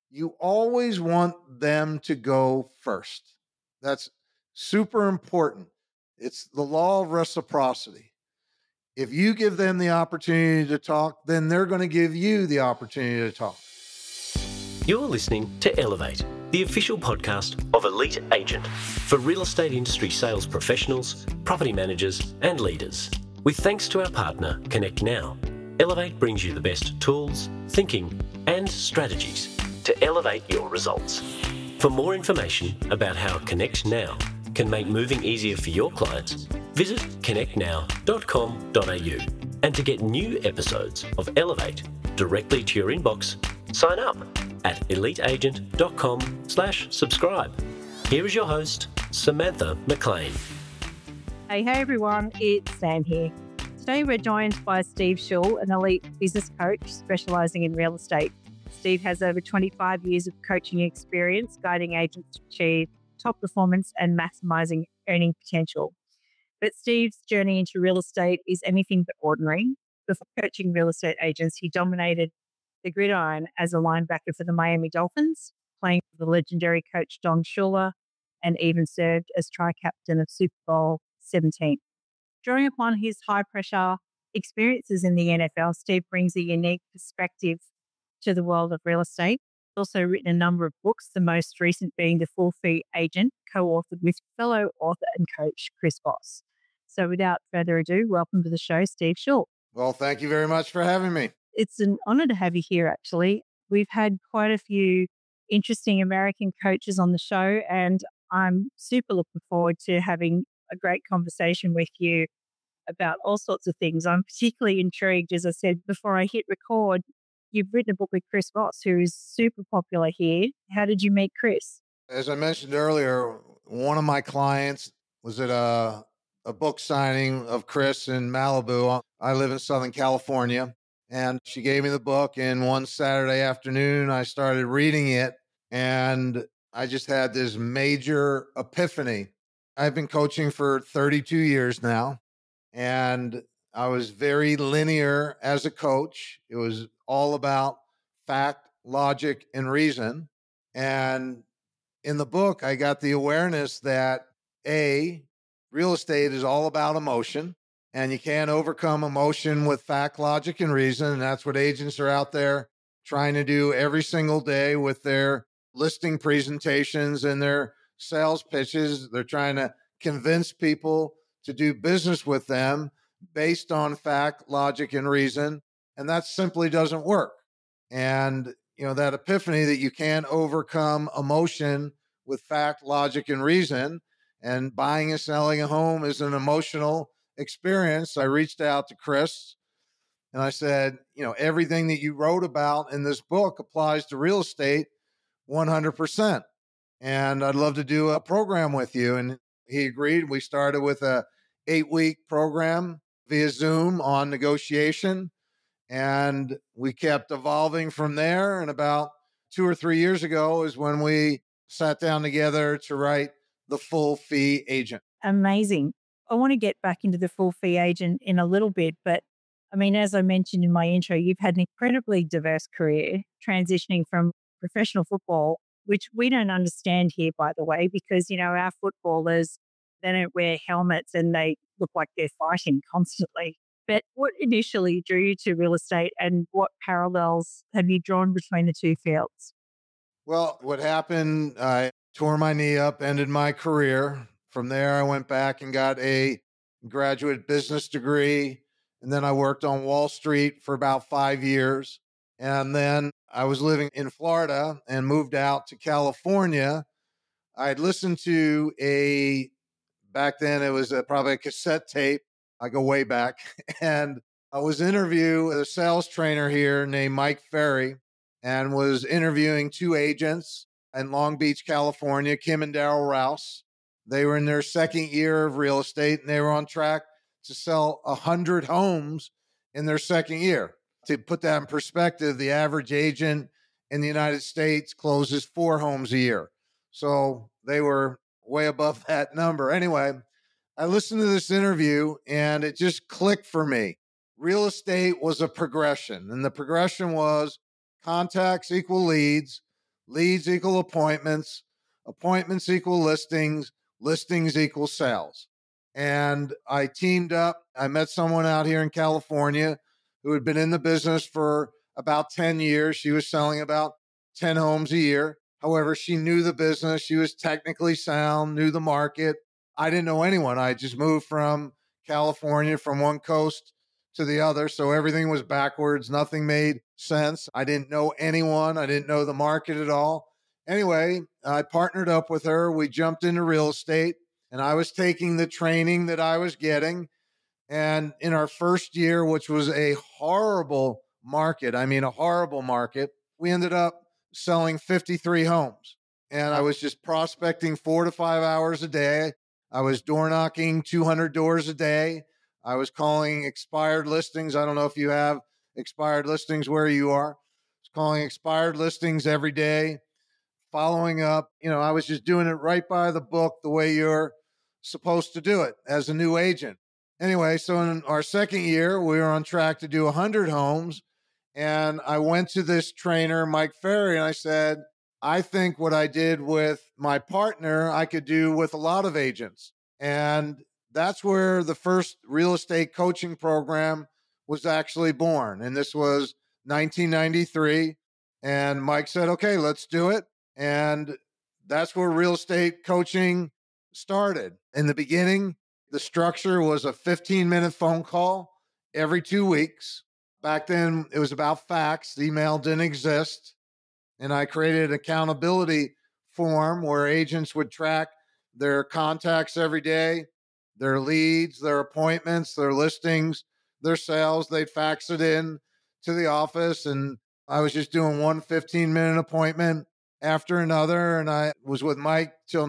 you always want them to go first. That's super important. It's the law of reciprocity. If you give them the opportunity to talk, then they're going to give you the opportunity to talk. You're listening to Elevate, the official podcast of Elite Agent for real estate industry sales professionals, property managers, and leaders. With thanks to our partner, Connect Now, Elevate brings you the best tools, thinking, and strategies to elevate your results. For more information about how Connect Now can make moving easier for your clients, visit connectnow.com.au. And to get new episodes of Elevate directly to your inbox, sign up at eliteagent.com/subscribe. Here is your host, Samantha McLean. Hey everyone, it's Sam here. Today we're joined by Steve Schull, an elite business coach specialising in real estate. Steve has over 25 years of coaching experience, guiding agents to achieve top performance and maximising earning potential. But Steve's journey into real estate is anything but ordinary. Before coaching real estate agents, he dominated the gridiron as a linebacker for the Miami Dolphins, playing for the legendary coach Don Shula, and even served as tri-captain of Super Bowl 17. Drawing upon his high-pressure experiences in the NFL, Steve brings a unique perspective to the world of real estate. He's also written a number of books, the most recent being The Full Fee Agent, co-authored with fellow author and coach Chris Voss. So without further ado, welcome to the show, Steve Schull. Well, thank you very much for having me. It's an honor to have you here, actually. We've had quite a few interesting American coaches on the show, and I'm super looking forward to having a great conversation with you about all sorts of things. I'm particularly intrigued, as I said before I hit record, you've written a book with Chris Voss, who is super popular here. How did you meet Chris? As I mentioned earlier, one of my clients was at a book signing of Chris in Malibu. I live in Southern California. And she gave me the book, and one Saturday afternoon, I started reading it, and I just had this major epiphany. I've been coaching for 32 years now, and I was very linear as a coach. It was all about fact, logic, and reason. And in the book, I got the awareness that real estate is all about emotion. And you can't overcome emotion with fact, logic, and reason. And that's what agents are out there trying to do every single day with their listing presentations and their sales pitches. They're trying to convince people to do business with them based on fact, logic, and reason. And that simply doesn't work. And, that epiphany that you can't overcome emotion with fact, logic, and reason. And buying and selling a home is an emotional experience. I reached out to Chris and I said, everything that you wrote about in this book applies to real estate 100%. And I'd love to do a program with you. And he agreed. We started with a 8-week program via Zoom on negotiation. And we kept evolving from there. And about 2 or 3 years ago is when we sat down together to write The Full Fee Agent. Amazing. I want to get back into The Full Fee Agent in a little bit, but as I mentioned in my intro, you've had an incredibly diverse career transitioning from professional football, which we don't understand here, by the way, because, our footballers, they don't wear helmets and they look like they're fighting constantly. But what initially drew you to real estate, and what parallels have you drawn between the two fields? Well, what happened, I tore my knee up, ended my career. From there, I went back and got a graduate business degree. And then I worked on Wall Street for about 5 years. And then I was living in Florida and moved out to California. I had listened to back then it was probably a cassette tape. I go way back. And I was interviewing a sales trainer here named Mike Ferry, and was interviewing 2 agents in Long Beach, California, Kim and Daryl Rouse. They were in their second year of real estate, and they were on track to sell 100 homes in their second year. To put that in perspective, the average agent in the United States closes 4 homes a year. So they were way above that number. Anyway, I listened to this interview and it just clicked for me. Real estate was a progression, and the progression was contacts equal leads, Leads equal appointments, appointments equal listings, listings equal sales. And I teamed up. I met someone out here in California who had been in the business for about 10 years. She was selling about 10 homes a year. However, she knew the business. She was technically sound, knew the market. I didn't know anyone. I just moved from California, from one coast to the other. So everything was backwards. Nothing made sense. I didn't know anyone. I didn't know the market at all. Anyway, I partnered up with her. We jumped into real estate, and I was taking the training that I was getting. And in our first year, which was a horrible market, a horrible market, we ended up selling 53 homes. And I was just prospecting 4 to 5 hours a day. I was door knocking 200 doors a day. I was calling expired listings. I don't know if you have expired listings where you are. I was calling expired listings every day, following up. I was just doing it right by the book, the way you're supposed to do it as a new agent. Anyway, so in our second year, we were on track to do 100 homes. And I went to this trainer, Mike Ferry, and I said, I think what I did with my partner, I could do with a lot of agents. And that's where the first real estate coaching program was actually born. And this was 1993. And Mike said, okay, let's do it. And that's where real estate coaching started. In the beginning, the structure was a 15-minute phone call every 2 weeks. Back then, it was about fax. Email didn't exist. And I created an accountability form where agents would track their contacts every day, their leads, their appointments, their listings, their sales. They'd fax it in to the office. And I was just doing one 15-minute appointment after another. And I was with Mike till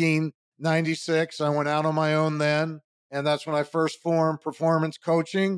1996. I went out on my own then. And that's when I first formed Performance Coaching.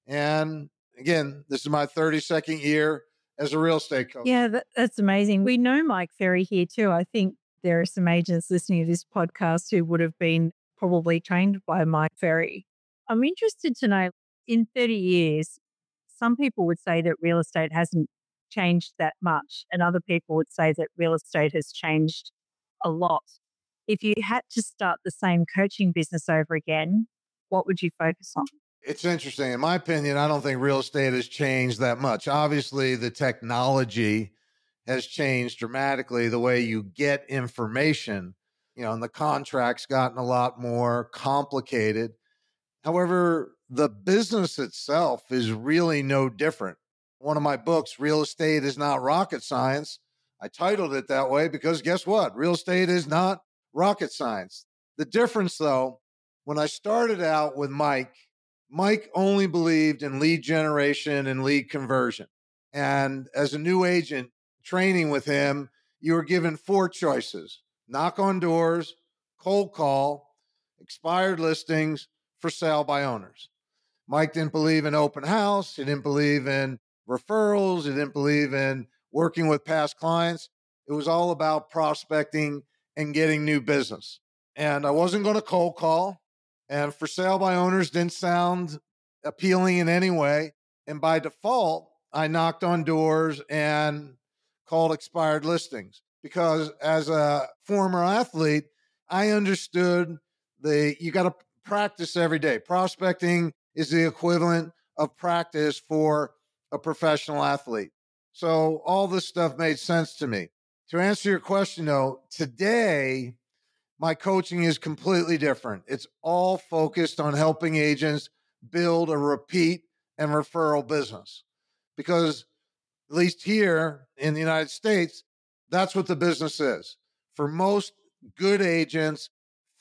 And again, this is my 32nd year as a real estate coach. Yeah, that's amazing. We know Mike Ferry here too. I think there are some agents listening to this podcast who would have been probably trained by Mike Ferry. I'm interested to know, in 30 years, some people would say that real estate hasn't changed that much, and other people would say that real estate has changed a lot. If you had to start the same coaching business over again, what would you focus on? It's interesting. In my opinion, I don't think real estate has changed that much. Obviously, the technology has changed dramatically, the way you get information, and the contract's gotten a lot more complicated. However, the business itself is really no different. One of my books, Real Estate is Not Rocket Science, I titled it that way because guess what? Real estate is not rocket science. The difference, though, when I started out with Mike only believed in lead generation and lead conversion. And as a new agent training with him, you were given 4 choices: knock on doors, cold call, expired listings, for sale by owners. Mike didn't believe in open house. He didn't believe in referrals. He didn't believe in working with past clients. It was all about prospecting and getting new business. And I wasn't going to cold call. And for sale by owners didn't sound appealing in any way. And by default, I knocked on doors and called expired listings because as a former athlete, I understood you got to practice every day. Prospecting is the equivalent of practice for a professional athlete. So all this stuff made sense to me. To answer your question, though, today, my coaching is completely different. It's all focused on helping agents build a repeat and referral business. Because at least here in the United States, that's what the business is. For most good agents,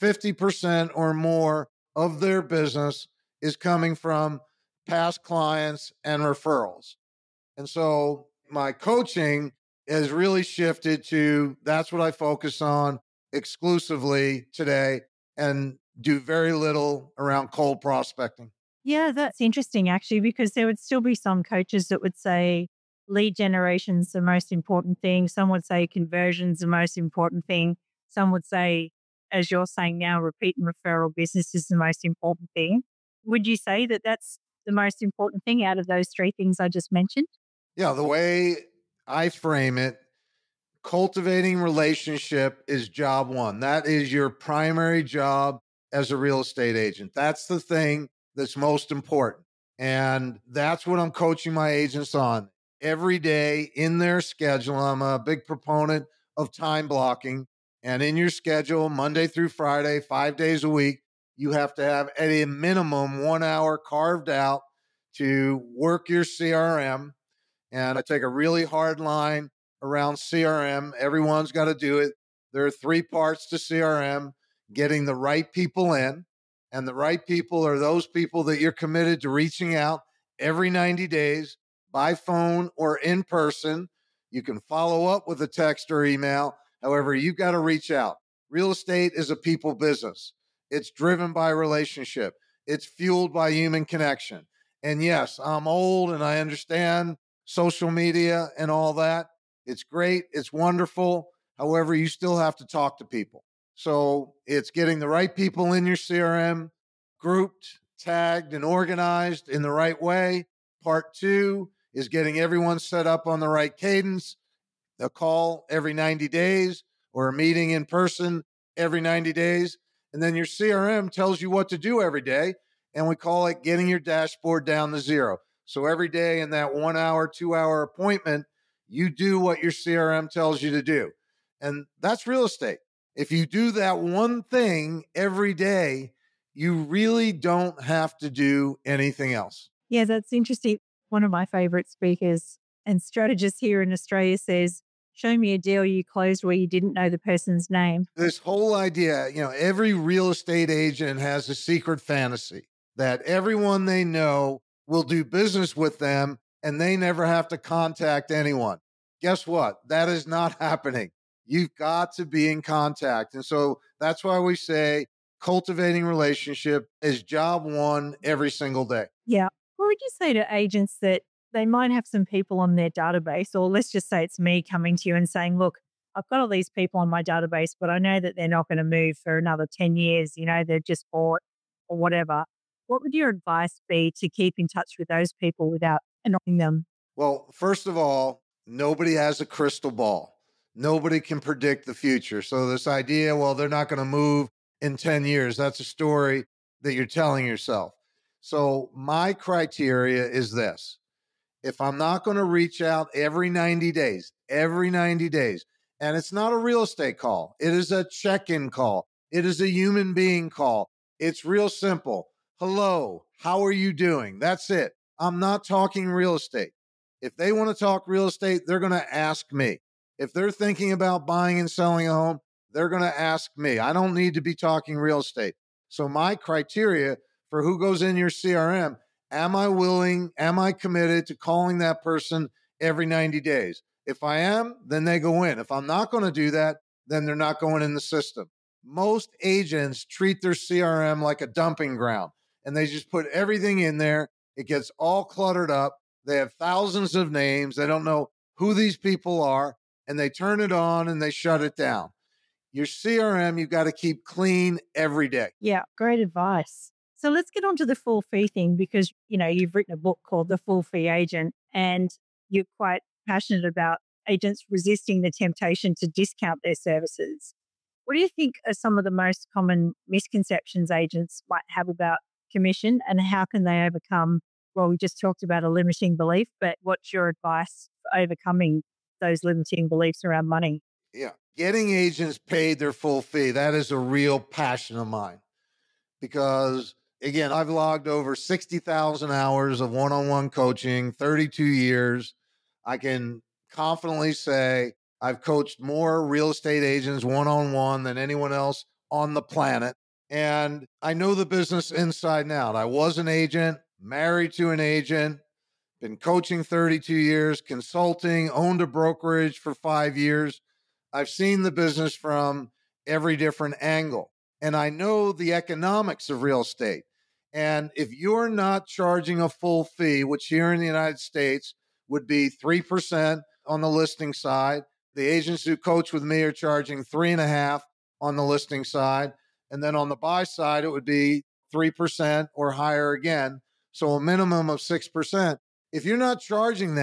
50% or more of their business is coming from past clients and referrals. And so my coaching has really shifted to that's what I focus on exclusively today and do very little around cold prospecting. Yeah, that's interesting actually, because there would still be some coaches that would say lead generation's the most important thing. Some would say conversion's the most important thing. Some would say, as you're saying now, repeat and referral business is the most important thing. Would you say that that's the most important thing out of those 3 things I just mentioned? Yeah, the way I frame it, cultivating relationship is job one. That is your primary job as a real estate agent. That's the thing that's most important. And that's what I'm coaching my agents on every day in their schedule. I'm a big proponent of time blocking. And in your schedule, Monday through Friday, 5 days a week, you have to have at a minimum 1 hour carved out to work your CRM. And I take a really hard line around CRM. Everyone's got to do it. There are 3 parts to CRM: getting the right people in. And the right people are those people that you're committed to reaching out every 90 days by phone or in person. You can follow up with a text or email. However, you've got to reach out. Real estate is a people business. It's driven by relationship. It's fueled by human connection. And yes, I'm old and I understand social media and all that. It's great. It's wonderful. However, you still have to talk to people. So it's getting the right people in your CRM, grouped, tagged, and organized in the right way. Part 2 is getting everyone set up on the right cadence, a call every 90 days or a meeting in person every 90 days. And then your CRM tells you what to do every day. And we call it getting your dashboard down to zero. So every day in that 1 hour, 2 hour appointment, you do what your CRM tells you to do. And that's real estate. If you do that one thing every day, you really don't have to do anything else. Yeah, that's interesting. One of my favorite speakers and strategists here in Australia says, show me a deal you closed where you didn't know the person's name. This whole idea, every real estate agent has a secret fantasy that everyone they know will do business with them and they never have to contact anyone. Guess what? That is not happening. You've got to be in contact. And so that's why we say cultivating relationship is job one every single day. Yeah. What would you say to agents that they might have some people on their database, or let's just say it's me coming to you and saying, look, I've got all these people on my database, but I know that they're not going to move for another 10 years. They're just bought or whatever. What would your advice be to keep in touch with those people without annoying them? Well, first of all, nobody has a crystal ball. Nobody can predict the future. So this idea, well, they're not going to move in 10 years, that's a story that you're telling yourself. So my criteria is this. If I'm not going to reach out every 90 days, and it's not a real estate call, it is a check-in call, it is a human being call. It's real simple. Hello, how are you doing? That's it. I'm not talking real estate. If they want to talk real estate, they're going to ask me. If they're thinking about buying and selling a home, they're going to ask me. I don't need to be talking real estate. So my criteria for who goes in your CRM, am I committed to calling that person every 90 days? If I am, then they go in. If I'm not going to do that, then they're not going in the system. Most agents treat their CRM like a dumping ground, and they just put everything in there. It gets all cluttered up. They have thousands of names. They don't know who these people are, and they turn it on and they shut it down. Your CRM, you've got to keep clean every day. Yeah, great advice. So let's get on to the full fee thing, because, you've written a book called The Full Fee Agent, and you're quite passionate about agents resisting the temptation to discount their services. What do you think are some of the most common misconceptions agents might have about commission, and how can they overcome? Well, we just talked about a limiting belief, but what's your advice for overcoming those limiting beliefs around money? Yeah. Getting agents paid their full fee, that is a real passion of mine. Because, again, I've logged over 60,000 hours of one-on-one coaching, 32 years. I can confidently say I've coached more real estate agents one-on-one than anyone else on the planet. And I know the business inside and out. I was an agent, married to an agent, been coaching 32 years, consulting, owned a brokerage for 5 years. I've seen the business from every different angle, and I know the economics of real estate. And if you're not charging a full fee, which here in the United States would be 3% on the listing side, the agents who coach with me are charging 3.5% on the listing side. And then on the buy side, it would be 3% or higher again. So a minimum of 6%. If you're not charging that,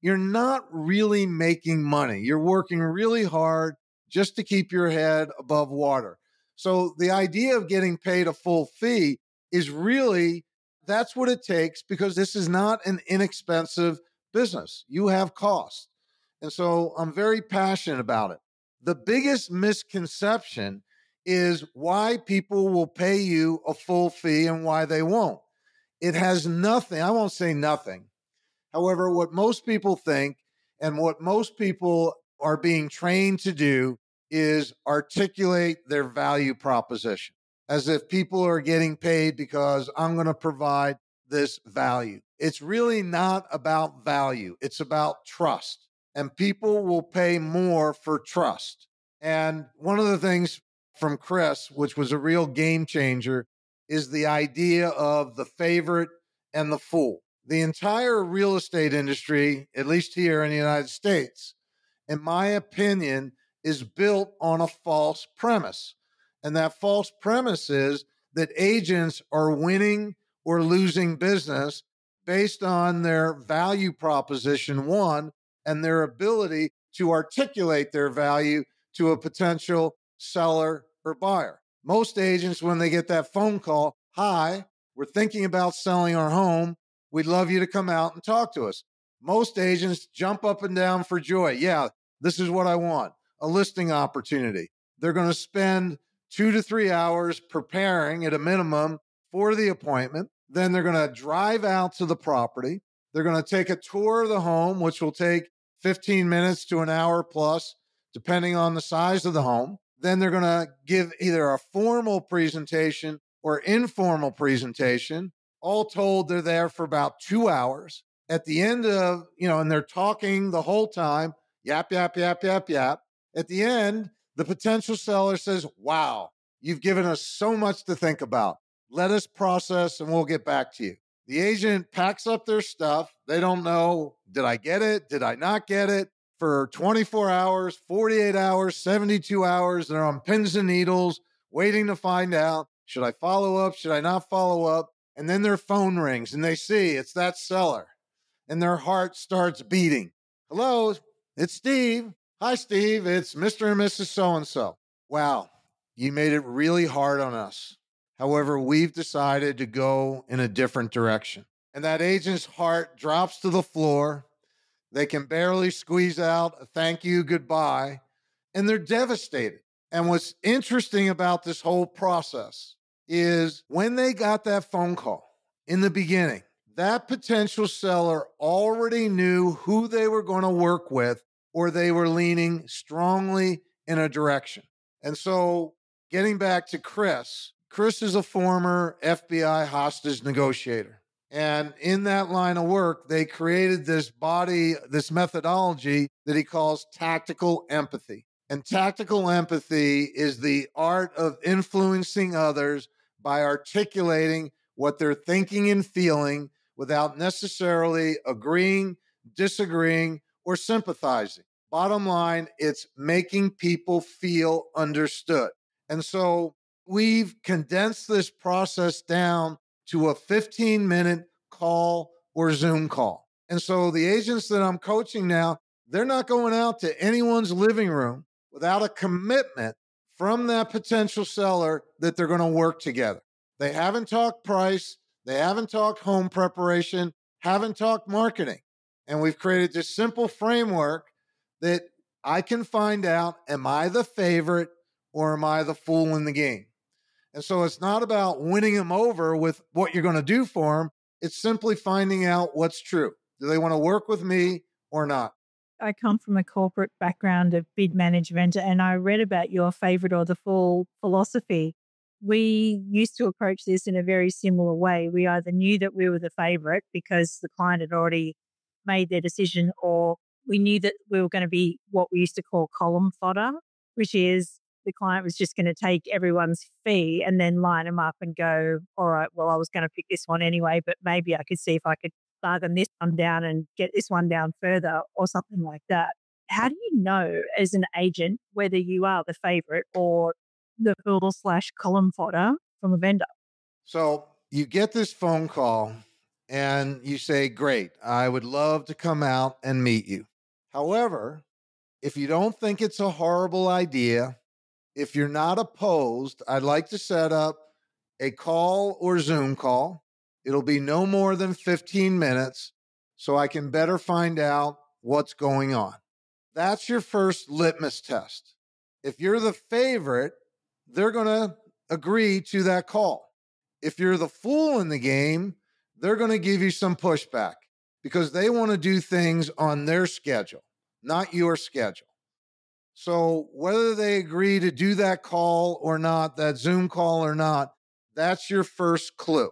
you're not really making money. You're working really hard just to keep your head above water. So the idea of getting paid a full fee is really, that's what it takes, because this is not an inexpensive business. You have costs. And so I'm very passionate about it. The biggest misconception is why people will pay you a full fee and why they won't. It has nothing, I won't say nothing. However, what most people think and what most people are being trained to do is articulate their value proposition as if people are getting paid because I'm going to provide this value. It's really not about value. It's about trust. And people will pay more for trust. And one of the things from Chris, which was a real game changer, is the idea of the favorite and the fool. The entire real estate industry, at least here in the United States, in my opinion, is built on a false premise. And that false premise is that agents are winning or losing business based on their value proposition, one, and their ability to articulate their value to a potential seller or buyer. Most agents, when they get that phone call, hi, we're thinking about selling our home. We'd love you to come out and talk to us. Most agents jump up and down for joy. Yeah, this is what I want, a listing opportunity. They're going to spend 2 to 3 hours preparing at a minimum for the appointment. Then they're going to drive out to the property. They're going to take a tour of the home, which will take 15 minutes to an hour plus, depending on the size of the home. Then they're going to give either a formal presentation or informal presentation. All told, they're there for about 2 hours. At the end of, and they're talking the whole time, yap, yap, yap, yap, yap. At the end, the potential seller says, wow, you've given us so much to think about. Let us process and we'll get back to you. The agent packs up their stuff. They don't know, did I get it? Did I not get it? For 24 hours, 48 hours, 72 hours, they're on pins and needles, waiting to find out, should I follow up? Should I not follow up? And then their phone rings and they see it's that seller and their heart starts beating. Hello, it's Steve. Hi, Steve. It's Mr. and Mrs. So-and-so. Wow, you made it really hard on us. However, we've decided to go in a different direction. And that agent's heart drops to the floor. They can barely squeeze out a thank you, goodbye, and they're devastated. And what's interesting about this whole process is when they got that phone call in the beginning, that potential seller already knew who they were going to work with, or they were leaning strongly in a direction. And so getting back to Chris is a former FBI hostage negotiator. And in that line of work, they created this methodology that he calls tactical empathy. And tactical empathy is the art of influencing others by articulating what they're thinking and feeling without necessarily agreeing, disagreeing, or sympathizing. Bottom line, it's making people feel understood. And so we've condensed this process down to a 15-minute call or Zoom call. And so the agents that I'm coaching now, they're not going out to anyone's living room without a commitment from that potential seller that they're going to work together. They haven't talked price. They haven't talked home preparation, haven't talked marketing. And we've created this simple framework that I can find out, am I the favorite or am I the fool in the game? And so it's not about winning them over with what you're going to do for them. It's simply finding out what's true. Do they want to work with me or not? I come from a corporate background of bid management, and I read about your favorite or the fool philosophy. We used to approach this in a very similar way. We either knew that we were the favorite because the client had already made their decision, or we knew that we were going to be what we used to call column fodder, which is the client was just going to take everyone's fee and then line them up and go, all right, well, I was going to pick this one anyway, but maybe I could see if I could bargain this one down and get this one down further or something like that. How do you know as an agent whether you are the favorite or the fool/column fodder from a vendor? So you get this phone call and you say, great, I would love to come out and meet you. However, if you don't think it's a horrible idea, if you're not opposed, I'd like to set up a call or Zoom call. It'll be no more than 15 minutes so I can better find out what's going on. That's your first litmus test. If you're the favorite, they're going to agree to that call. If you're the fool in the game, they're going to give you some pushback because they want to do things on their schedule, not your schedule. So whether they agree to do that call or not, that Zoom call or not, that's your first clue.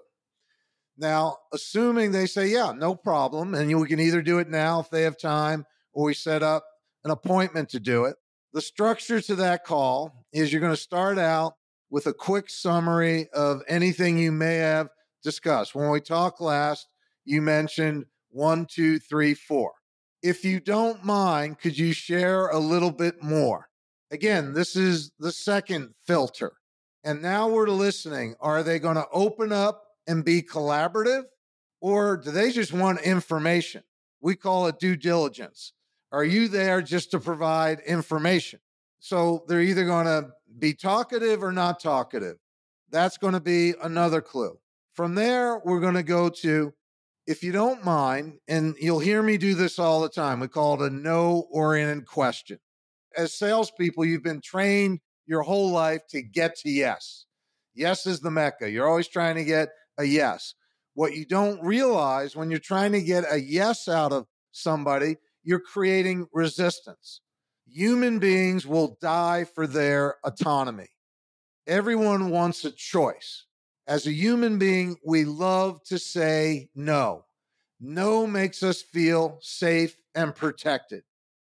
Now, assuming they say, yeah, no problem, and we can either do it now if they have time, or we set up an appointment to do it. The structure to that call is you're going to start out with a quick summary of anything you may have discussed. When we talked last, you mentioned 1, 2, 3, 4. If you don't mind, could you share a little bit more? Again, this is the second filter. And now we're listening. Are they going to open up and be collaborative, or do they just want information? We call it due diligence. Are you there just to provide information? So they're either going to be talkative or not talkative. That's going to be another clue. From there, we're going to go to, if you don't mind, and you'll hear me do this all the time, we call it a no-oriented question. As salespeople, you've been trained your whole life to get to yes. Yes is the Mecca. You're always trying to get a yes. What you don't realize when you're trying to get a yes out of somebody, you're creating resistance. Human beings will die for their autonomy. Everyone wants a choice. As a human being, we love to say no. No makes us feel safe and protected.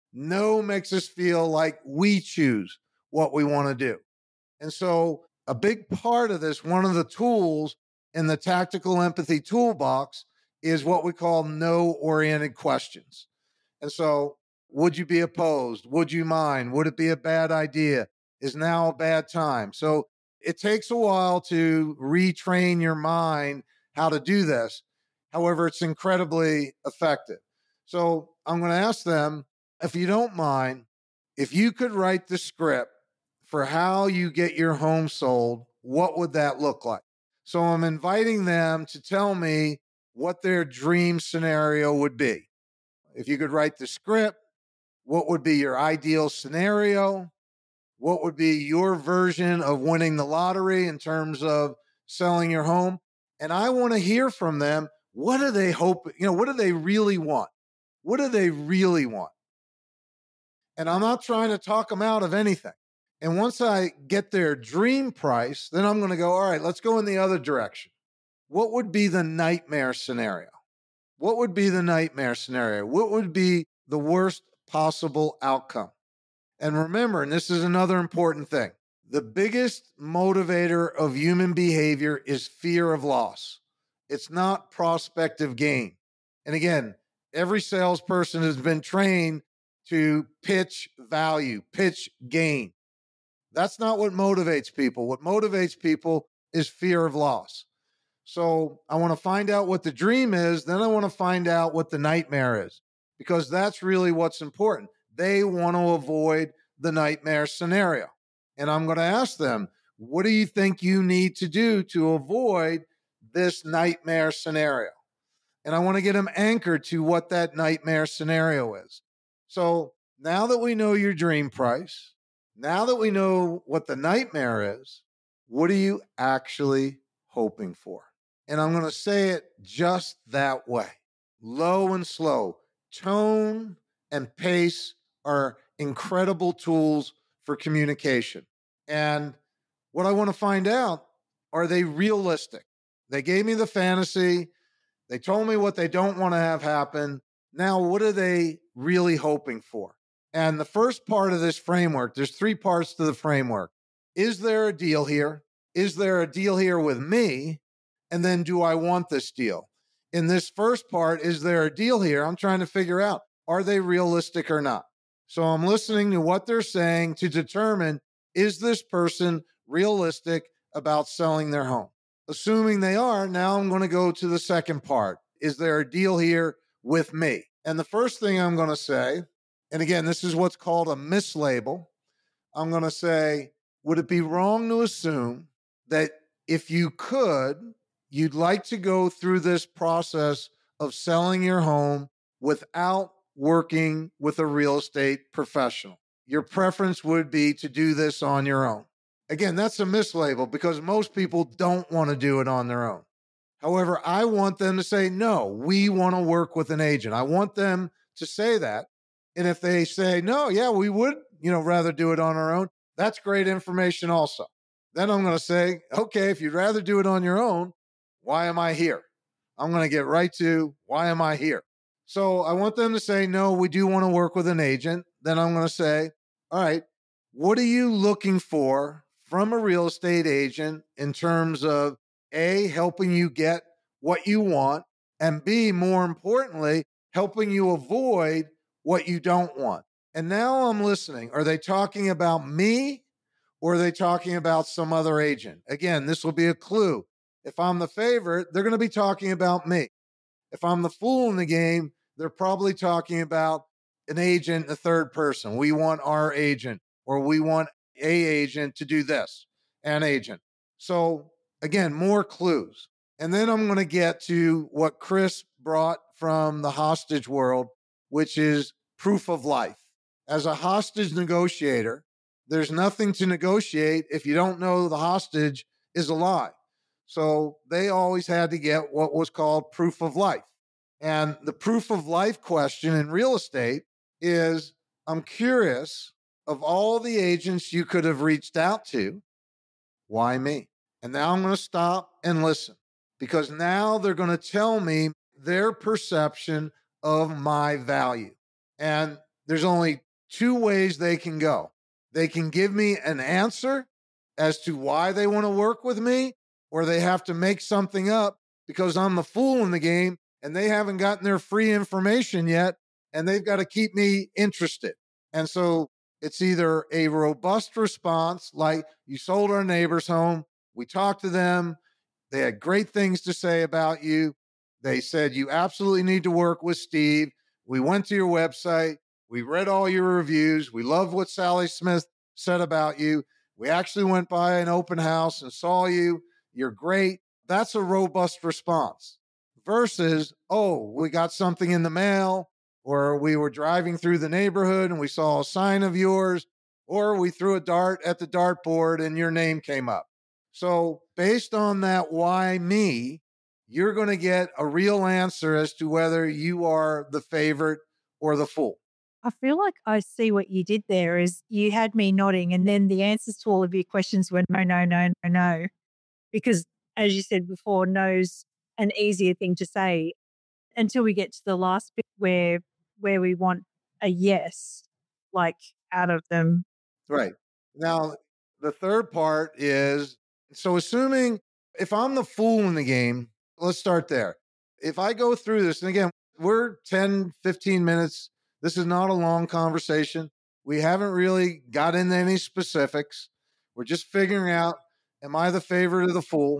No makes us feel like we choose what we want to do. And so a big part of this, one of the tools in the tactical empathy toolbox, is what we call no-oriented questions. And so, would you be opposed? Would you mind? Would it be a bad idea? Is now a bad time? So it takes a while to retrain your mind how to do this. However, it's incredibly effective. So I'm going to ask them, if you don't mind, if you could write the script for how you get your home sold, what would that look like? So I'm inviting them to tell me what their dream scenario would be. If you could write the script, what would be your ideal scenario? What would be your version of winning the lottery in terms of selling your home? And I want to hear from them. What do they hope? What do they really want? What do they really want? And I'm not trying to talk them out of anything. And once I get their dream price, then I'm going to go, all right, let's go in the other direction. What would be the nightmare scenario? What would be the nightmare scenario? What would be the worst possible outcome? And remember, and this is another important thing, the biggest motivator of human behavior is fear of loss. It's not prospective gain. And again, every salesperson has been trained to pitch value, pitch gain. That's not what motivates people. What motivates people is fear of loss. So I want to find out what the dream is. Then I want to find out what the nightmare is, because that's really what's important. They want to avoid the nightmare scenario. And I'm going to ask them, what do you think you need to do to avoid this nightmare scenario? And I want to get them anchored to what that nightmare scenario is. So now that we know your dream price, now that we know what the nightmare is, what are you actually hoping for? And I'm going to say it just that way, low and slow. Tone and pace are incredible tools for communication. And what I want to find out, are they realistic? They gave me the fantasy. They told me what they don't want to have happen. Now, what are they really hoping for? And the first part of this framework, there's 3 parts to the framework. Is there a deal here? Is there a deal here with me? And then, do I want this deal? In this first part, is there a deal here? I'm trying to figure out, are they realistic or not? So I'm listening to what they're saying to determine, is this person realistic about selling their home? Assuming they are, now I'm going to go to the second part. Is there a deal here with me? And the first thing I'm going to say, and again, this is what's called a mislabel. I'm going to say, would it be wrong to assume that if you could, you'd like to go through this process of selling your home without working with a real estate professional? Your preference would be to do this on your own. Again, that's a mislabel because most people don't want to do it on their own. However, I want them to say, no, we want to work with an agent. I want them to say that. And if they say, no, yeah, we would, rather do it on our own, that's great information also. Then I'm going to say, okay, if you'd rather do it on your own, why am I here? I'm going to get right to why am I here? So I want them to say, no, we do want to work with an agent. Then I'm going to say, all right, what are you looking for from a real estate agent in terms of A, helping you get what you want, and B, more importantly, helping you avoid what you don't want? And now I'm listening. Are they talking about me or are they talking about some other agent? Again, this will be a clue. If I'm the favorite, they're going to be talking about me. If I'm the fool in the game, they're probably talking about an agent, a third person. We want our agent, or we want a agent to do this, an agent. So again, more clues. And then I'm going to get to what Chris brought from the hostage world, which is proof of life. As a hostage negotiator, there's nothing to negotiate if you don't know the hostage is alive. So they always had to get what was called proof of life. And the proof of life question in real estate is, I'm curious, of all the agents you could have reached out to, why me? And now I'm going to stop and listen, because now they're going to tell me their perception of my value. And there's only two ways they can go. They can give me an answer as to why they want to work with me, or they have to make something up because I'm the fool in the game and they haven't gotten their free information yet, and they've got to keep me interested. And so it's either a robust response, like you sold our neighbor's home, we talked to them, they had great things to say about you. They said, you absolutely need to work with Steve. We went to your website. We read all your reviews. We love what Sally Smith said about you. We actually went by an open house and saw you. You're great. That's a robust response versus, oh, we got something in the mail, or we were driving through the neighborhood and we saw a sign of yours, or we threw a dart at the dartboard and your name came up. So based on that, why me, you're going to get a real answer as to whether you are the favorite or the fool. I feel like I see what you did there is you had me nodding, and then the answers to all of your questions were no, no, no, no, no. Because as you said before, no's an easier thing to say until we get to the last bit where we want a yes, like out of them. Right. Now, the third part is, so assuming if I'm the fool in the game, let's start there. If I go through this, and again, we're 10, 15 minutes. This is not a long conversation. We haven't really got into any specifics. We're just figuring out, am I the favorite or the fool?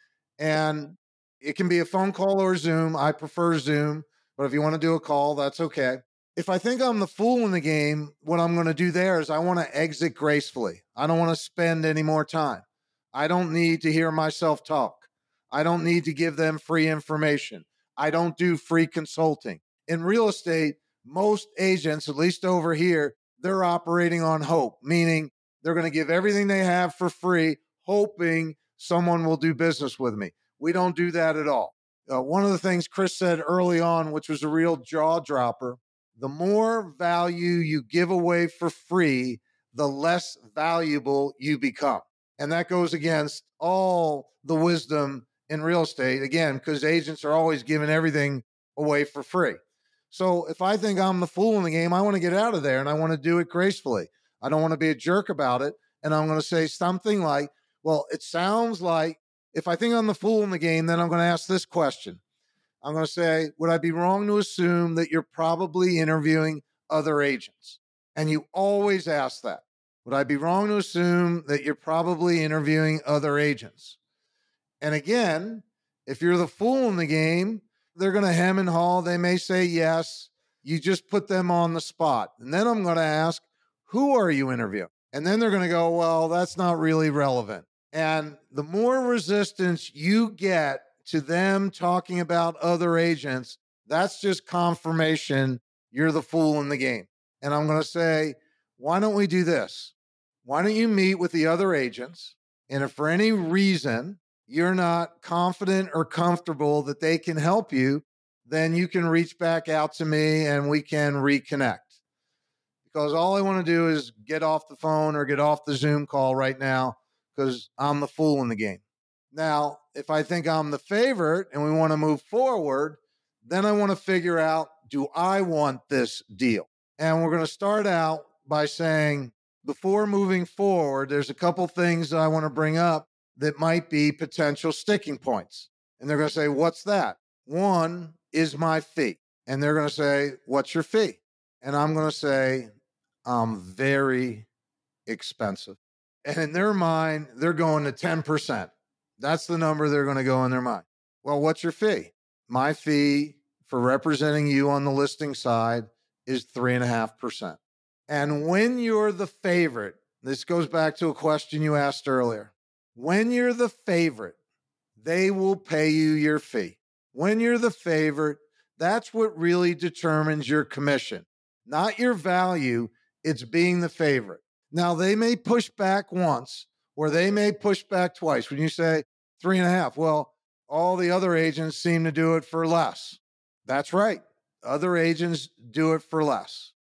And it can be a phone call or Zoom. I prefer Zoom, but if you want to do a call, that's okay. If I think I'm the fool in the game, what I'm going to do there is I want to exit gracefully. I don't want to spend any more time. I don't need to hear myself talk. I don't need to give them free information. I don't do free consulting. In real estate, most agents, at least over here, they're operating on hope, meaning they're going to give everything they have for free, hoping someone will do business with me. We don't do that at all. One of the things Chris said early on, which was a real jaw dropper, the more value you give away for free, the less valuable you become. And that goes against all the wisdom in real estate, again, because agents are always giving everything away for free. So if I think I'm the fool in the game, I want to get out of there and I want to do it gracefully. I don't want to be a jerk about it. And I'm going to say something like, well, it sounds like if I think I'm the fool in the game, then I'm going to ask this question. I'm going to say, would I be wrong to assume that you're probably interviewing other agents? And you always ask that. Would I be wrong to assume that you're probably interviewing other agents? And again, if you're the fool in the game, they're going to hem and haw. They may say yes. You just put them on the spot. And then I'm going to ask, who are you interviewing? And then they're going to go, well, that's not really relevant. And the more resistance you get to them talking about other agents, that's just confirmation you're the fool in the game. And I'm going to say, why don't we do this? Why don't you meet with the other agents? And if for any reason you're not confident or comfortable that they can help you, then you can reach back out to me and we can reconnect. Because all I want to do is get off the phone or get off the Zoom call right now because I'm the fool in the game. Now, if I think I'm the favorite and we want to move forward, then I want to figure out, do I want this deal? And we're going to start out by saying, before moving forward, there's a couple things that I want to bring up that might be potential sticking points. And they're going to say, what's that? One is my fee. And they're going to say, what's your fee? And I'm going to say, very expensive. And in their mind, they're going to 10%. That's the number they're going to go in their mind. Well, what's your fee? My fee for representing you on the listing side is 3.5%. And when you're the favorite, this goes back to a question you asked earlier. When you're the favorite, they will pay you your fee. When you're the favorite, that's what really determines your commission, not your value. It's being the favorite. Now, they may push back once or they may push back twice. When you say 3.5, well, all the other agents seem to do it for less. That's right. Other agents do it for less.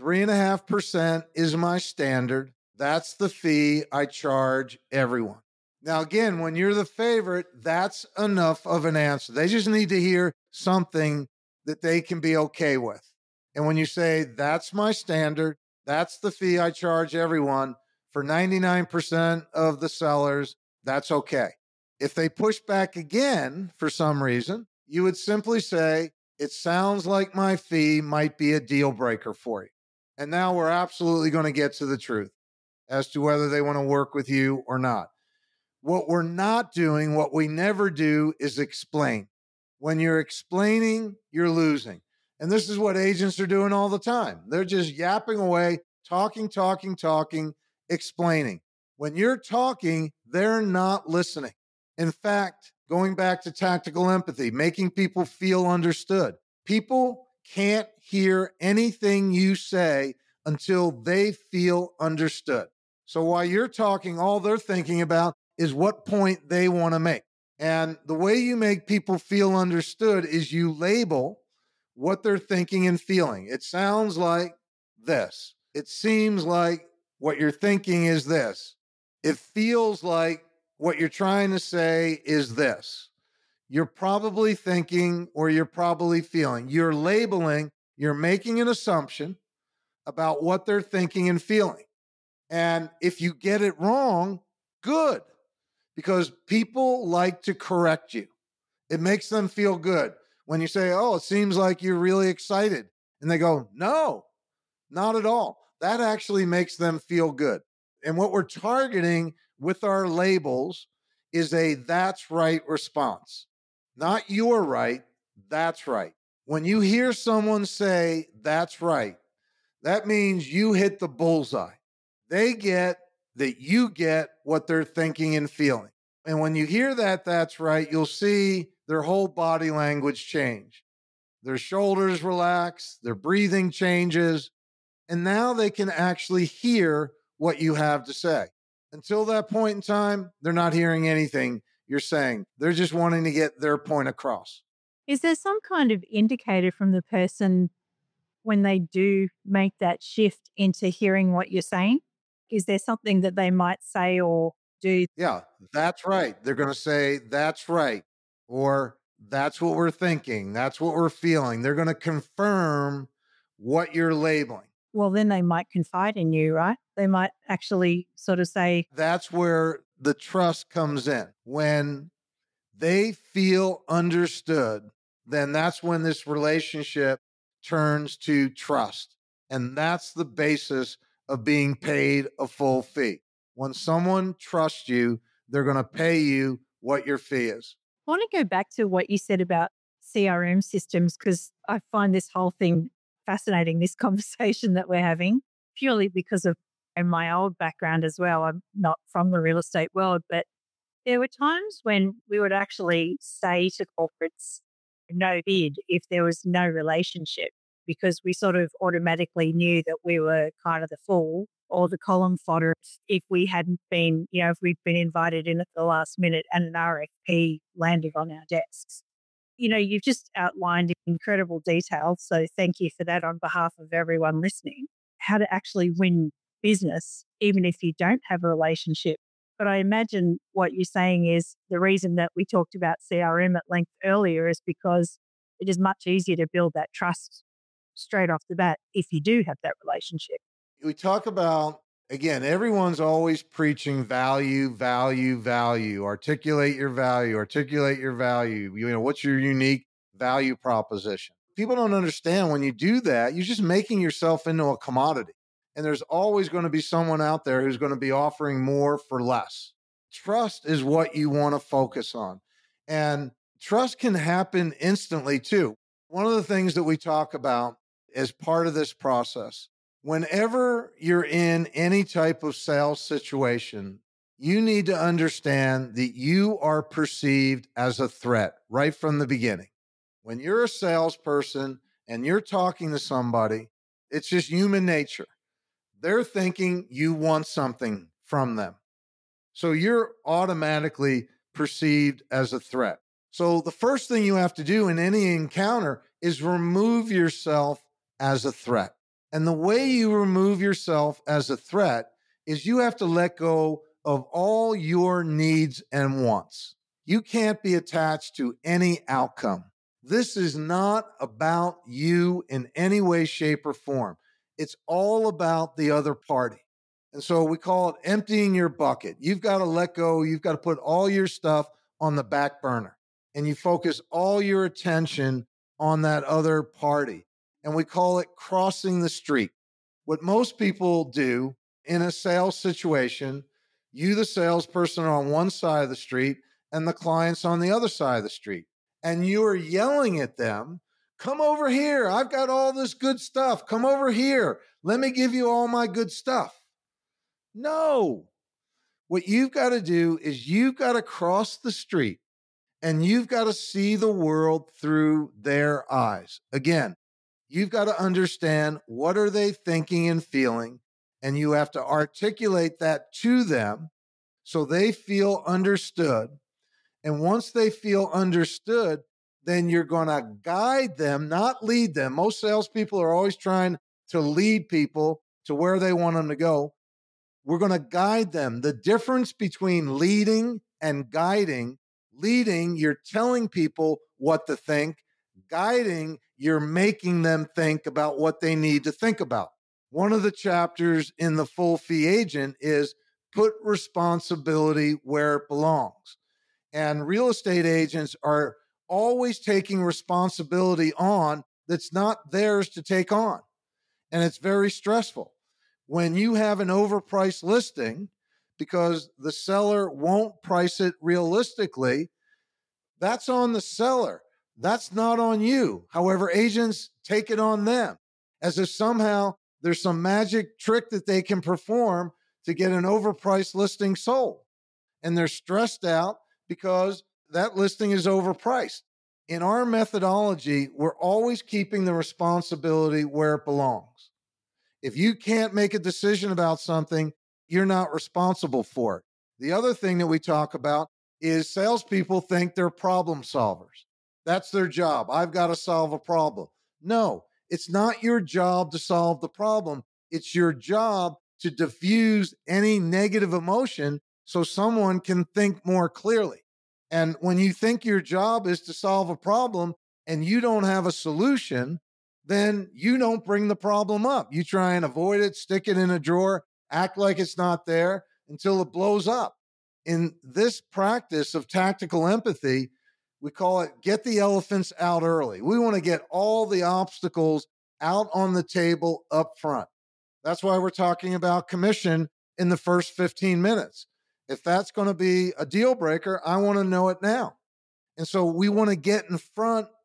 3.5% is my standard. That's the fee I charge everyone. Now, again, when you're the favorite, that's enough of an answer. They just need to hear something that they can be okay with. And when you say, that's my standard, that's the fee I charge everyone, for 99% of the sellers, that's okay. If they push back again for some reason, you would simply say, it sounds like my fee might be a deal breaker for you. And now we're absolutely going to get to the truth as to whether they want to work with you or not. What we're not doing, what we never do, is explain. When you're explaining, you're losing. And this is what agents are doing all the time. They're just yapping away, talking, explaining. When you're talking, they're not listening. In fact, going back to tactical empathy, making people feel understood. People can't hear anything you say until they feel understood. So while you're talking, all they're thinking about is what point they want to make. And the way you make people feel understood is you label what they're thinking and feeling. It sounds like this. It seems like what you're thinking is this. It feels like what you're trying to say is this. You're probably thinking or you're probably feeling. You're labeling, you're making an assumption about what they're thinking and feeling. And if you get it wrong, good, because people like to correct you. It makes them feel good. When you say, oh, it seems like you're really excited. And they go, no, not at all. That actually makes them feel good. And what we're targeting with our labels is a that's right response. Not you're right, that's right. When you hear someone say that's right, that means you hit the bullseye. They get that you get what they're thinking and feeling. And when you hear that that's right, you'll see their whole body language change. Their shoulders relax, their breathing changes, and now they can actually hear what you have to say. Until that point in time, they're not hearing anything you're saying. They're just wanting to get their point across. Is there some kind of indicator from the person when they do make that shift into hearing what you're saying? Is there something that they might say or do? Yeah, that's right. They're going to say, that's right. Or that's what we're thinking. That's what we're feeling. They're going to confirm what you're labeling. Well, then they might confide in you, right? They might actually sort of say, that's where the trust comes in. When they feel understood, then that's when this relationship turns to trust. And that's the basis of being paid a full fee. When someone trusts you, they're going to pay you what your fee is. I want to go back to what you said about CRM systems because I find this whole thing fascinating, this conversation that we're having, purely because of my old background as well. I'm not from the real estate world, but there were times when we would actually say to corporates, no bid if there was no relationship, because we sort of automatically knew that we were kind of the fool or the column fodder if we hadn't been, if we'd been invited in at the last minute and an RFP landed on our desks. You've just outlined in incredible detail. So thank you for that on behalf of everyone listening, how to actually win business, even if you don't have a relationship. But I imagine what you're saying is the reason that we talked about CRM at length earlier is because it is much easier to build that trust straight off the bat if you do have that relationship. We talk about, again, everyone's always preaching value, value, value. Articulate your value, articulate your value. What's your unique value proposition? People don't understand when you do that, you're just making yourself into a commodity. And there's always going to be someone out there who's going to be offering more for less. Trust is what you want to focus on. And trust can happen instantly too. One of the things that we talk about as part of this process, whenever you're in any type of sales situation, you need to understand that you are perceived as a threat right from the beginning. When you're a salesperson and you're talking to somebody, it's just human nature. They're thinking you want something from them. So you're automatically perceived as a threat. So the first thing you have to do in any encounter is remove yourself as a threat. And the way you remove yourself as a threat is you have to let go of all your needs and wants. You can't be attached to any outcome. This is not about you in any way, shape, or form. It's all about the other party. And so we call it emptying your bucket. You've got to let go. You've got to put all your stuff on the back burner. And you focus all your attention on that other party. And we call it crossing the street. What most people do in a sales situation, you, the salesperson, are on one side of the street and the client's on the other side of the street. And you are yelling at them, come over here. I've got all this good stuff. Come over here. Let me give you all my good stuff. No. What you've got to do is you've got to cross the street and you've got to see the world through their eyes. Again, you've got to understand what are they thinking and feeling, and you have to articulate that to them so they feel understood. And once they feel understood, then you're going to guide them, not lead them. Most salespeople are always trying to lead people to where they want them to go. We're going to guide them. The difference between leading and guiding, leading, you're telling people what to think. Guiding, you're making them think about what they need to think about. One of the chapters in The Full Fee Agent is put responsibility where it belongs. And real estate agents are always taking responsibility on that's not theirs to take on. And it's very stressful. When you have an overpriced listing because the seller won't price it realistically, that's on the seller. That's not on you. However, agents take it on them as if somehow there's some magic trick that they can perform to get an overpriced listing sold. And they're stressed out because that listing is overpriced. In our methodology, we're always keeping the responsibility where it belongs. If you can't make a decision about something, you're not responsible for it. The other thing that we talk about is salespeople think they're problem solvers. That's their job. I've got to solve a problem. No, it's not your job to solve the problem. It's your job to diffuse any negative emotion so someone can think more clearly. And when you think your job is to solve a problem and you don't have a solution, then you don't bring the problem up. You try and avoid it, stick it in a drawer, act like it's not there until it blows up. In this practice of tactical empathy, we call it get the elephants out early. We want to get all the obstacles out on the table up front. That's why we're talking about commission in the first 15 minutes. If that's going to be a deal breaker, I want to know it now. And so we want to get in front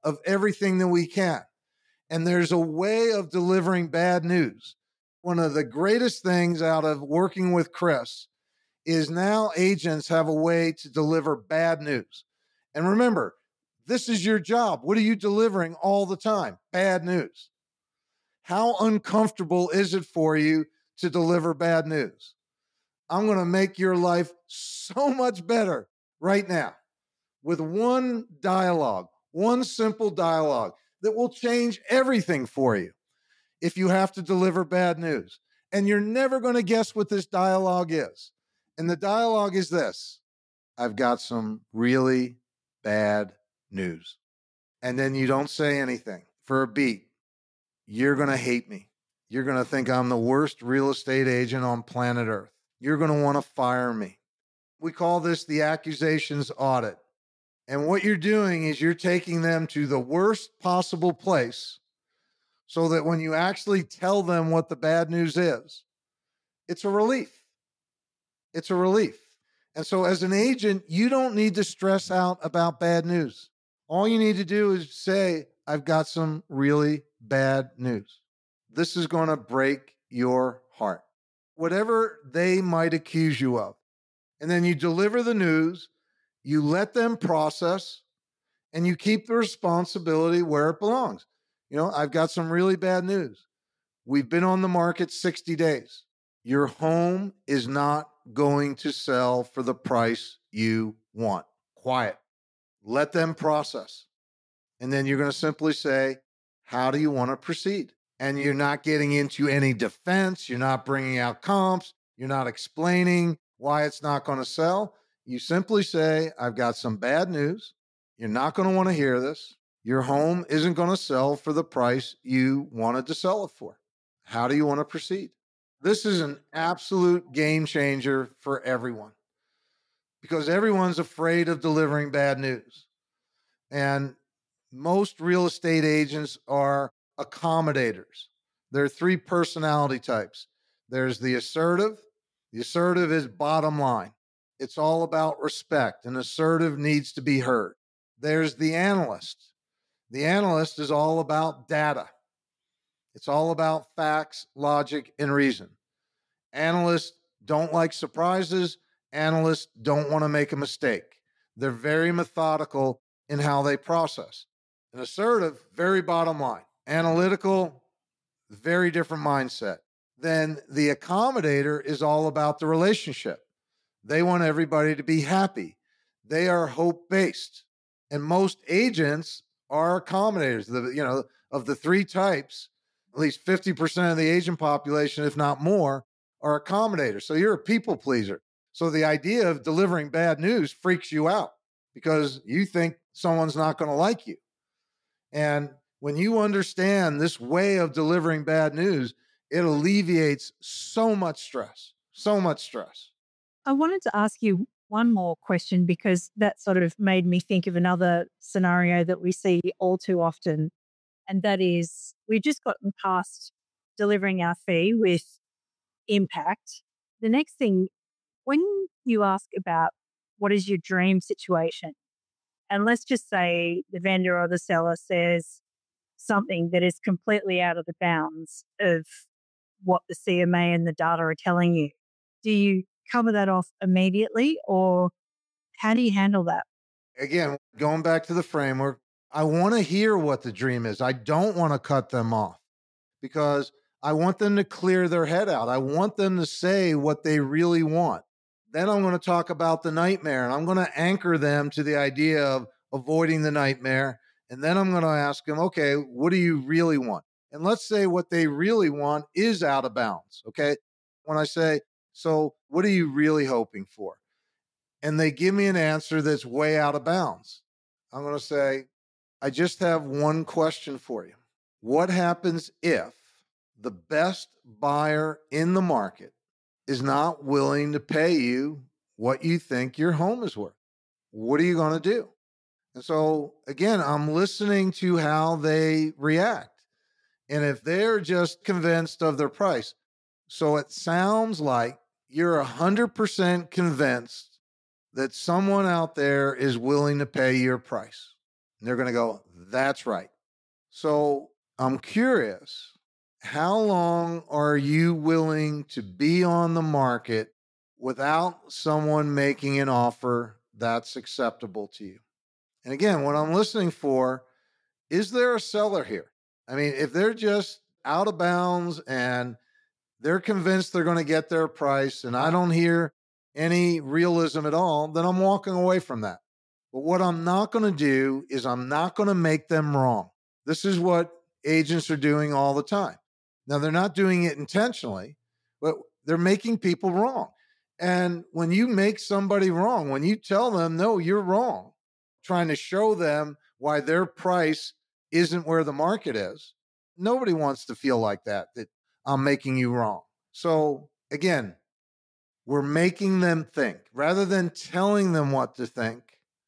of everything that we can. And there's a way of delivering bad news. One of the greatest things out of working with Chris is now agents have a way to deliver bad news. And remember, this is your job. What are you delivering all the time? Bad news. How uncomfortable is it for you to deliver bad news? I'm going to make your life so much better right now with one dialogue, one simple dialogue that will change everything for you if you have to deliver bad news. And you're never going to guess what this dialogue is. And the dialogue is this: I've got some really bad news. And then you don't say anything for a beat. You're going to hate me. You're going to think I'm the worst real estate agent on planet Earth. You're going to want to fire me. We call this the accusations audit. And what you're doing is you're taking them to the worst possible place so that when you actually tell them what the bad news is, it's a relief. It's a relief. And so as an agent, you don't need to stress out about bad news. All you need to do is say, I've got some really bad news. This is going to break your heart. Whatever they might accuse you of. And then you deliver the news, you let them process, and you keep the responsibility where it belongs. I've got some really bad news. We've been on the market 60 days. Your home is not going to sell for the price you want. Quiet. Let them process. And then you're going to simply say, how do you want to proceed? And you're not getting into any defense. You're not bringing out comps. You're not explaining why it's not going to sell. You simply say, I've got some bad news. You're not going to want to hear this. Your home isn't going to sell for the price you wanted to sell it for. How do you want to proceed? This is an absolute game changer for everyone because everyone's afraid of delivering bad news. And most real estate agents are accommodators. There are three personality types. There's the assertive. The assertive is bottom line. It's all about respect, and assertive needs to be heard. There's the analyst. The analyst is all about data. It's all about facts, logic, and reason. Analysts don't like surprises. Analysts don't want to make a mistake. They're very methodical in how they process. An assertive, very bottom line. Analytical, very different mindset. Then the accommodator is all about the relationship. They want everybody to be happy. They are hope-based. And most agents are accommodators. Of the three types, at least 50% of the agent population, if not more, are accommodators. So you're a people pleaser. So the idea of delivering bad news freaks you out because you think someone's not going to like you. And when you understand this way of delivering bad news, it alleviates so much stress, so much stress. I wanted to ask you one more question because that sort of made me think of another scenario that we see all too often. And that is we've just gotten past delivering our fee with impact. The next thing, when you ask about what is your dream situation, and let's just say the vendor or the seller says something that is completely out of the bounds of what the CMA and the data are telling you, do you cover that off immediately or how do you handle that? Again, going back to the framework, I want to hear what the dream is. I don't want to cut them off because I want them to clear their head out. I want them to say what they really want. Then I'm going to talk about the nightmare, and I'm going to anchor them to the idea of avoiding the nightmare. And then I'm going to ask them, okay, what do you really want? And let's say what they really want is out of bounds, okay? When I say, so what are you really hoping for? And they give me an answer that's way out of bounds. I'm going to say, I just have one question for you. What happens if the best buyer in the market is not willing to pay you what you think your home is worth? What are you going to do? And so, again, I'm listening to how they react. And if they're just convinced of their price, so it sounds like you're 100% convinced that someone out there is willing to pay your price. And they're going to go, That's right. So I'm curious, how long are you willing to be on the market without someone making an offer that's acceptable to you? And again, what I'm listening for, is there a seller here? I mean, if they're just out of bounds and they're convinced they're going to get their price and I don't hear any realism at all, then I'm walking away from that. But what I'm not going to do is I'm not going to make them wrong. This is what agents are doing all the time. Now, they're not doing it intentionally, but they're making people wrong. And when you make somebody wrong, when you tell them, no, you're wrong, trying to show them why their price isn't where the market is, nobody wants to feel like that I'm making you wrong. So again, we're making them think. Rather than telling them what to think,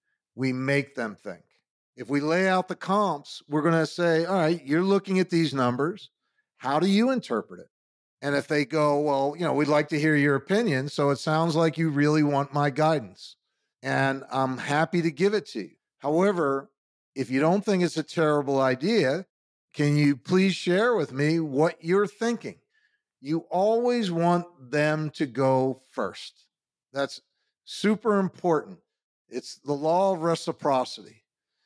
we make them think. If we lay out the comps, we're going to say, all right, you're looking at these numbers. How do you interpret it? And if they go, well, we'd like to hear your opinion. So it sounds like you really want my guidance. And I'm happy to give it to you. However, if you don't think it's a terrible idea, can you please share with me what you're thinking? You always want them to go first. That's super important. It's the law of reciprocity.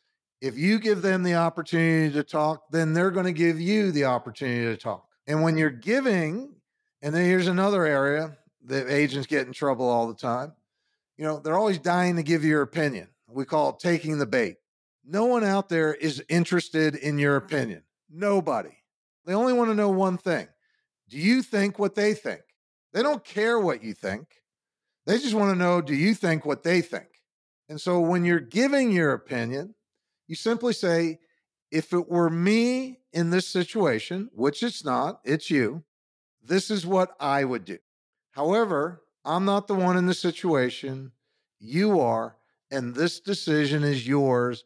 If you give them the opportunity to talk, then they're going to give you the opportunity to talk. And when you're giving, and then here's another area that agents get in trouble all the time. They're always dying to give your opinion. We call it taking the bait. No one out there is interested in your opinion. Nobody. They only want to know one thing. Do you think what they think? They don't care what you think. They just want to know, do you think what they think? And so when you're giving your opinion, you simply say, if it were me in this situation, which it's not, it's you, this is what I would do. However, I'm not the one in the situation. You are, and this decision is yours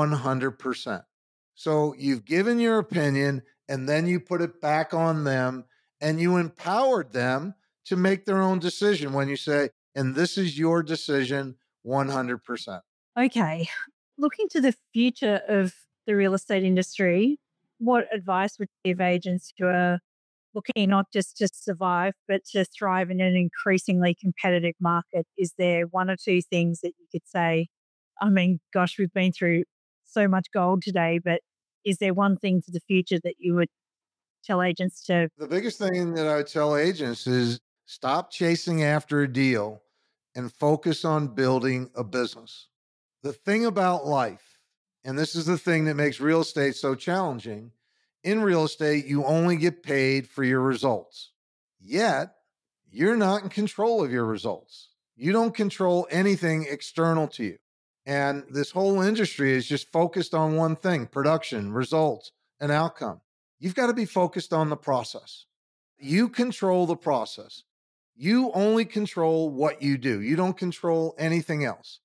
100%. So you've given your opinion, and then you put it back on them, and you empowered them to make their own decision when you say, and this is your decision 100%. Okay. Looking to the future of the real estate industry, what advice would you give agents who are looking not just to survive, but to thrive in an increasingly competitive market? Is there one or two things that you could say? I mean, gosh, we've been through so much gold today, but is there one thing for the future that you would tell agents to? The biggest thing that I would tell agents is stop chasing after a deal and focus on building a business. The thing about life, and this is the thing that makes real estate so challenging, in real estate, you only get paid for your results. Yet, you're not in control of your results. You don't control anything external to you. And this whole industry is just focused on one thing: production, results, and outcome. You've got to be focused on the process. You control the process. You only control what you do. You don't control anything else.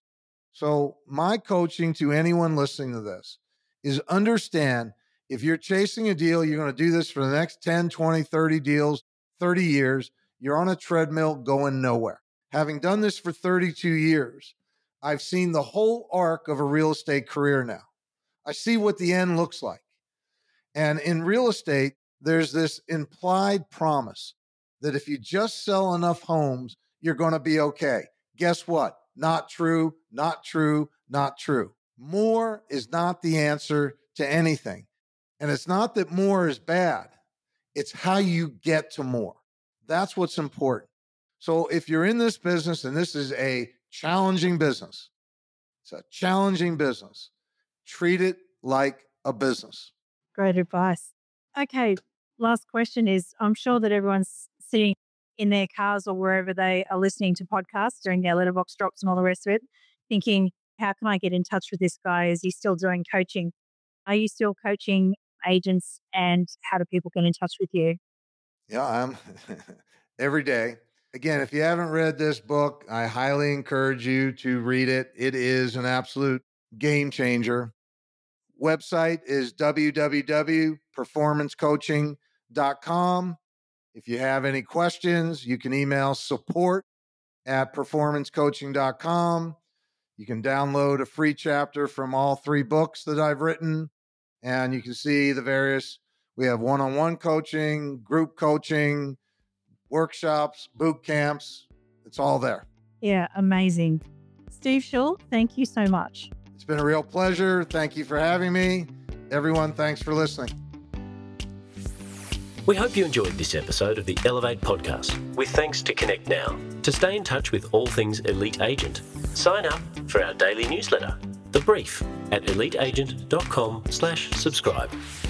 So my coaching to anyone listening to this is understand, if you're chasing a deal, you're going to do this for the next 10, 20, 30 deals, 30 years. You're on a treadmill going nowhere. Having done this for 32 years, I've seen the whole arc of a real estate career now. I see what the end looks like. And in real estate, there's this implied promise that if you just sell enough homes, you're going to be okay. Guess what? Not true, not true, not true. More is not the answer to anything. And it's not that more is bad. It's how you get to more. That's what's important. So if you're in this business, and this is a challenging business, it's a challenging business, treat it like a business. Great advice. Okay, last question is, I'm sure that everyone's sitting in their cars or wherever they are listening to podcasts during their letterbox drops and all the rest of it, thinking, how can I get in touch with this guy? Is he still doing coaching? Are you still coaching agents, and how do people get in touch with you? Yeah, I'm every day. Again, if you haven't read this book, I highly encourage you to read it. It is an absolute game changer. Website is www.performancecoaching.com. If you have any questions, you can email support@performancecoaching.com. You can download a free chapter from all 3 books that I've written. and you can see the various, we have one-on-one coaching, group coaching, workshops, boot camps. It's all there. Yeah, amazing. Steve Shaw, thank you so much. It's been a real pleasure. Thank you for having me. Everyone, thanks for listening. We hope you enjoyed this episode of the Elevate podcast, with thanks to Connect Now. To stay in touch with all things Elite Agent, sign up for our daily newsletter, The Brief, at eliteagent.com/subscribe.